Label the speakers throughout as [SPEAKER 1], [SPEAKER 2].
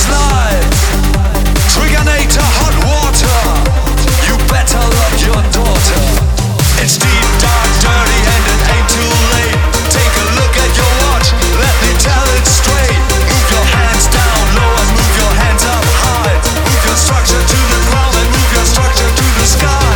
[SPEAKER 1] slide. Trigonator hot water. You better love your daughter. It's deep, dark, dirty, and it ain't too late. Take a look at your watch, let me tell it straight. Move your hands down low and move your hands up high. Move your structure to the ground and move your structure to the sky.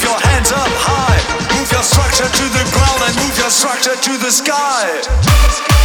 [SPEAKER 1] Structure to the ground and move your structure to the sky.